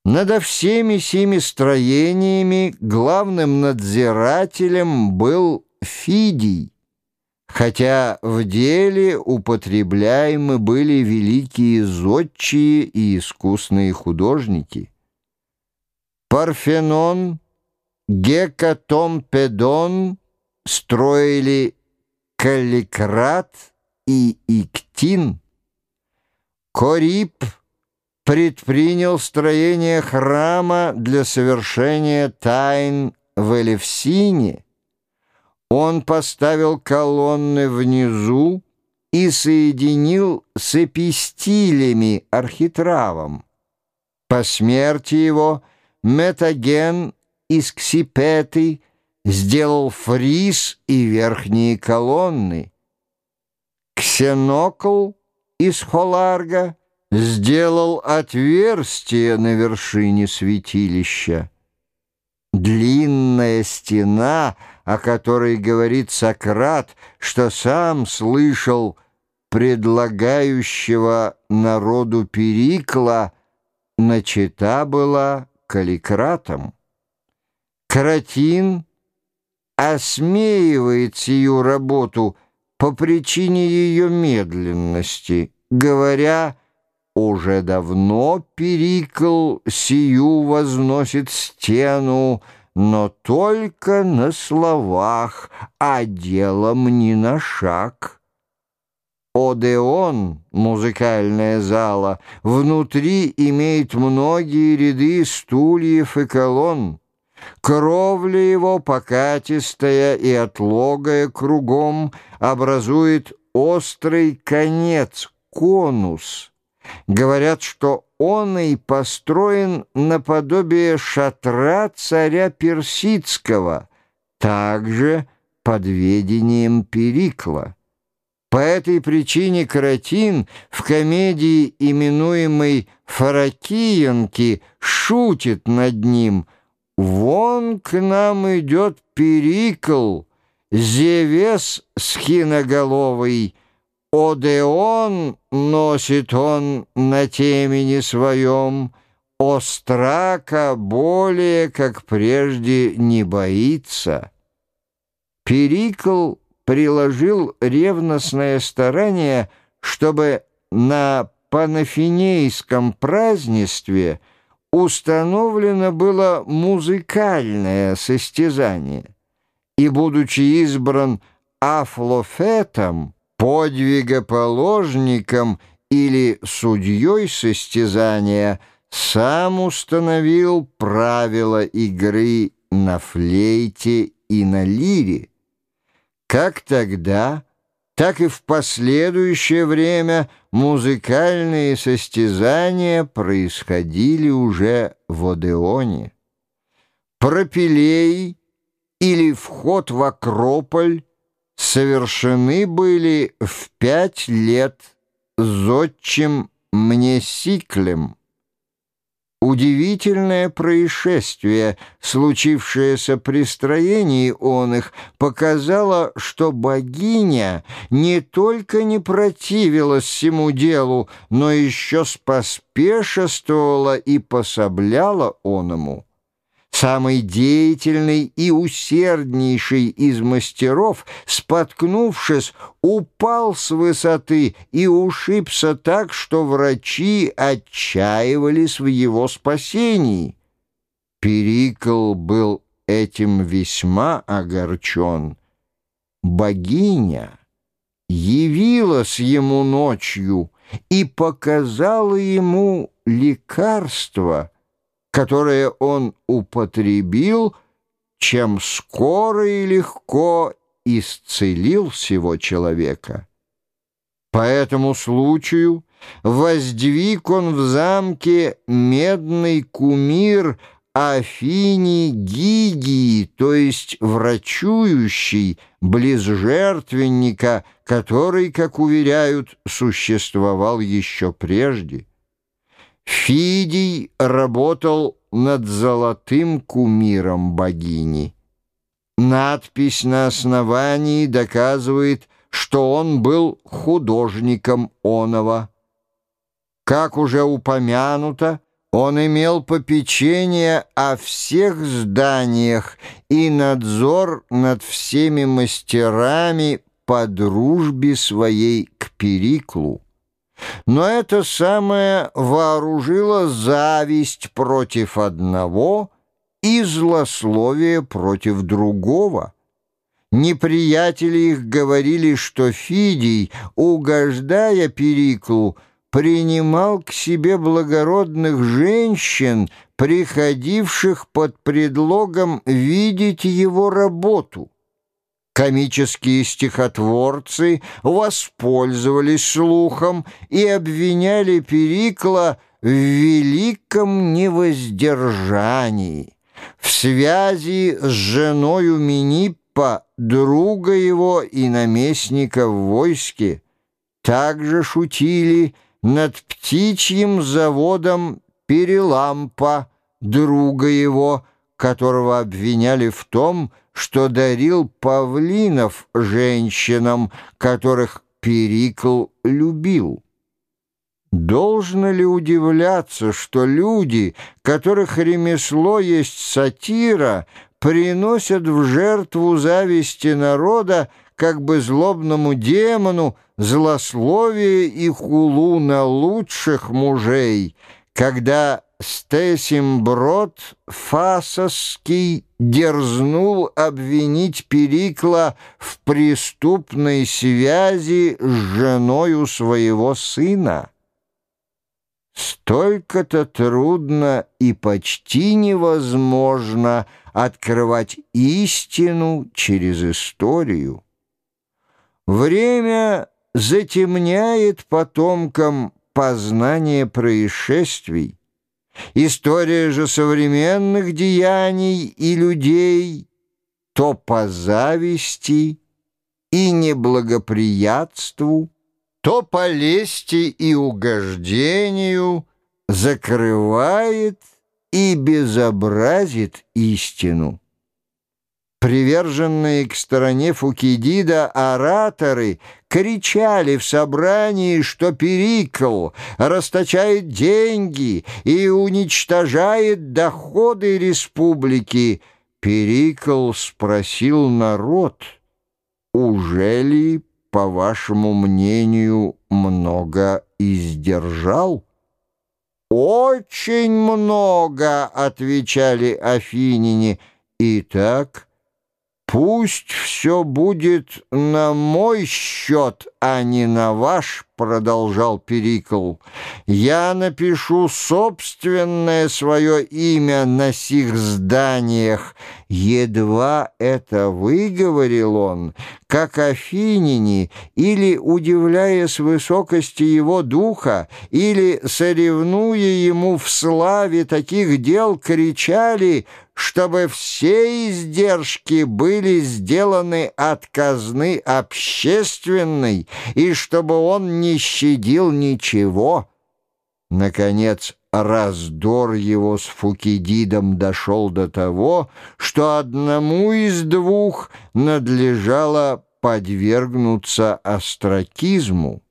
Надо всеми сими строениями главным надзирателем был Фидий, хотя в деле употребляемы были великие зодчие и искусные художники. Парфенон, Гекатомпедон строили Калликрат и Иктин. Корип предпринял строение храма для совершения тайн в Элевсине. Он поставил колонны внизу и соединил с эпистилями архитравом. По смерти его Метаген из Ксипеты сделал фриз и верхние колонны. Ксенокл из Холарга сделал отверстие на вершине святилища. Длинная стена, о которой говорит Сократ, что сам слышал предлагающего народу Перикла, начата была Калликратом. Кратин осмеивает сию работу по причине ее медленности, говоря: «Уже давно Перикл сию возносит стену, но только на словах, а делом ни на шаг». Одеон, музыкальная зала, внутри имеет многие ряды стульев и колонн. Кровля его, покатистая и отлогая кругом, образует острый конец, конус. Говорят, что он и построен наподобие шатра царя Персидского, также под ведением Перикла. По этой причине Кратин в комедии, именуемой «Фаракиянки», шутит над ним: «Вон к нам идет Перикл, Зевес схиноголовый, Одеон носит он на темени своем, Острака более, как прежде, не боится». Перикл приложил ревностное старание, чтобы на панафинейском празднестве установлено было музыкальное состязание, и, будучи избран афлофетом, подвигоположником или судьей состязания, сам установил правила игры на флейте и на лире. Как тогда, так и в последующее время музыкальные состязания происходили уже в Одеоне. Пропилеи или вход в Акрополь совершены были в 5 лет зодчим Мнесиклем. Удивительное происшествие, случившееся при строении оных, показало, что богиня не только не противилась всему делу, но еще споспешествовала и пособляла оному. Самый деятельный и усерднейший из мастеров, споткнувшись, упал с высоты и ушибся так, что врачи отчаивались в его спасении. Перикл был этим весьма огорчен. Богиня явилась ему ночью и показала ему лекарство, которое он употребил, чем скоро и легко исцелил всего человека. По этому случаю воздвиг он в замке медный кумир Афини Гигии, то есть врачующий, близ жертвенника, который, как уверяют, существовал еще прежде. Фидий работал над золотым кумиром богини. Надпись на основании доказывает, что он был художником оного. Как уже упомянуто, Он имел попечение о всех зданиях и надзор над всеми мастерами по дружбе своей к Периклу. Но это самое вооружило зависть против одного и злословие против другого. Неприятели их говорили, что Фидий, угождая Периклу, принимал к себе благородных женщин, приходивших под предлогом видеть его работу. Комические стихотворцы воспользовались слухом и обвиняли Перикла в великом невоздержании, в связи с женою Миниппа, друга его и наместника в войске. Также шутили над птичьим заводом Перелампа, друга его, которого обвиняли в том, что дарил павлинов женщинам, которых Перикл любил. Должно ли удивляться, что люди, которых ремесло есть сатира, приносят в жертву зависти народа, как бы злобному демону, злословие и хулу на лучших мужей, когда Стесимброд Фасосский дерзнул обвинить Перикла в преступной связи с женою своего сына? Столько-то трудно и почти невозможно открывать истину через историю. Время затемняет потомкам познание происшествий. История же современных деяний и людей то по зависти и неблагоприятству, то по лести и угождению закрывает и безобразит истину. Приверженные к стороне Фукидида ораторы кричали в собрании, что Перикл расточает деньги и уничтожает доходы республики. Перикл спросил народ: «Ужели, по вашему мнению, много издержал?» «Очень много», — отвечали афиняне. «Итак, пусть все будет на мой счет, а не на ваш», — продолжал Перикл. «Я напишу собственное свое имя на сих зданиях». Едва это выговорил он, как афиняне, или удивляясь высокости его духа, или соревнуя ему в славе таких дел, кричали, чтобы все издержки были сделаны от казны общественной и чтобы он не щадил ничего. Наконец, раздор его с Фукидидом дошел до того, что одному из двух надлежало подвергнуться остракизму.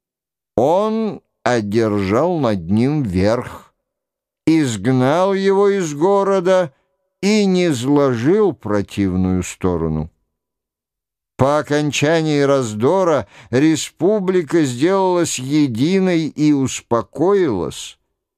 Он одержал над ним верх, изгнал его из города и низложил противную сторону. По окончании раздора республика сделалась единой и успокоилась.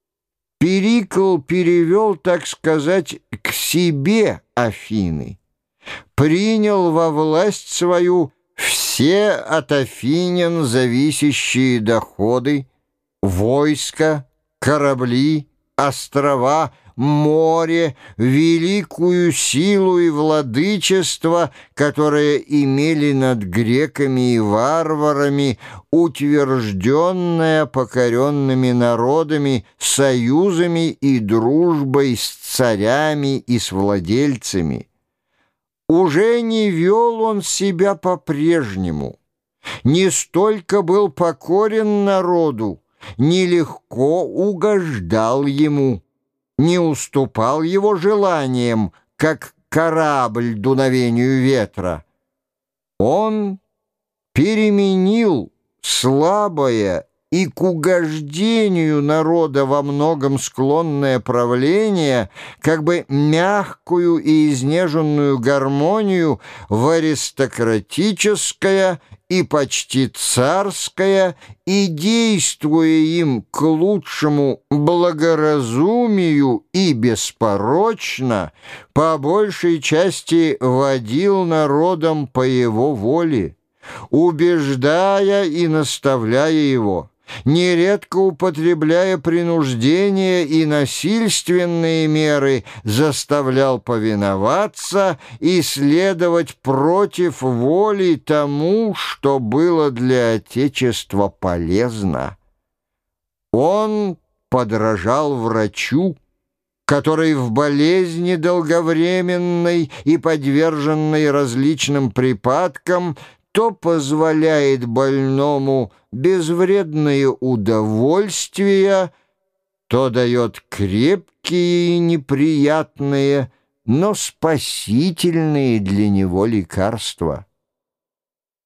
Перикл перевел, так сказать, к себе Афины, принял во власть свою все от афинян зависящие доходы, войска, корабли, острова, море, великую силу и владычество, которые имели над греками и варварами, утвержденное покоренными народами, союзами и дружбой с царями и с владельцами. Уже не вел он себя по-прежнему, не столько был покорен народу, нелегко угождал ему, не уступал его желаниям, как корабль дуновению ветра. Он переменил слабое и к угождению народа во многом склонное правление, как бы мягкую и изнеженную гармонию в аристократическое и почти царское, и, действуя им к лучшему благоразумию и беспорочно, по большей части водил народом по его воле, убеждая и наставляя его, нередко употребляя принуждение и насильственные меры, заставлял повиноваться и следовать против воли тому, что было для Отечества полезно. Он подражал врачу, который в болезни долговременной и подверженной различным припадкам то позволяет больному безвредные удовольствия, то дает крепкие и неприятные, но спасительные для него лекарства.